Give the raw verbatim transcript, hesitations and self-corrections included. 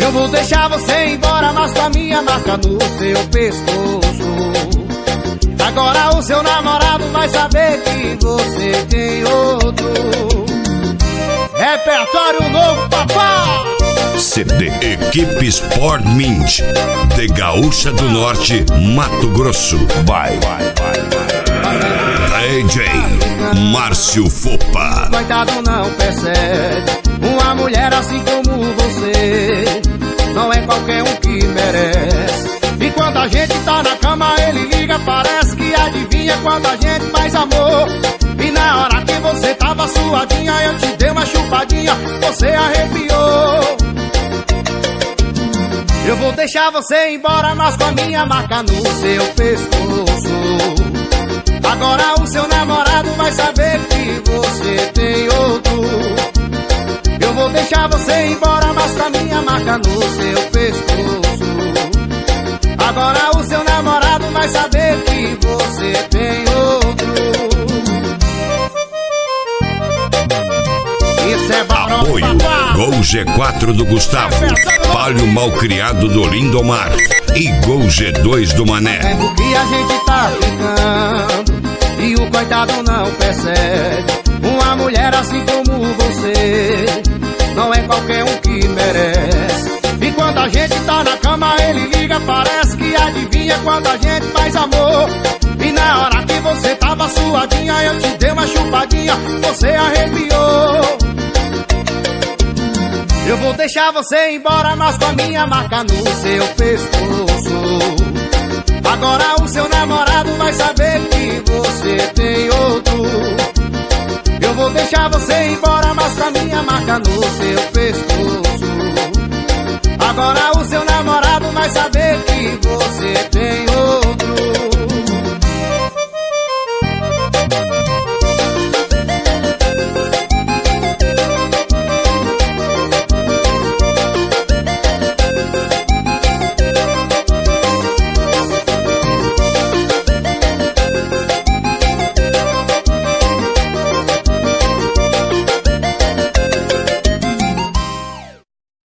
Eu vou deixar você ir embora, mas com a minha marca no seu pescoço. Agora o seu namorado vai saber que você tem outro. Repertório novo, papá! C D Equipe Sport Mint de Gaúcha do Norte, Mato Grosso. Vai, vai, vai, vai. D J Márcio Fopa. Coitado não percebe, uma mulher assim como você não é qualquer um que merece. E quando a gente tá na cama ele liga, parece que adivinha quando a gente faz amor. E na hora que você tava suadinha, eu te dei uma chupadinha, você arrepiou. Eu vou deixar você ir embora, mas com a minha marca no seu pescoço. Agora o seu namorado vai saber que você tem outro. Eu vou deixar você ir embora, mas com a minha marca no seu pescoço. Agora o seu namorado vai saber que você tem outro. Isso é barulho. Apoio Gol G quatro do Gustavo, Palio Malcriado do Lindomar e Gol G dois do Mané. Tempo que a gente tá ficando e o coitado não percebe, uma mulher assim como você não é qualquer um que merece. E quando a gente tá na cama ele liga, parece que adivinha quando a gente faz amor. E na hora que você tava suadinha, eu te dei uma chupadinha, você arrepiou. Eu vou deixar você ir embora, mas com a minha marca no seu pescoço. Agora o seu namorado vai saber que você tem outro. Eu vou deixar você ir embora, mas com a minha marca no seu pescoço. Agora o seu namorado vai saber que você tem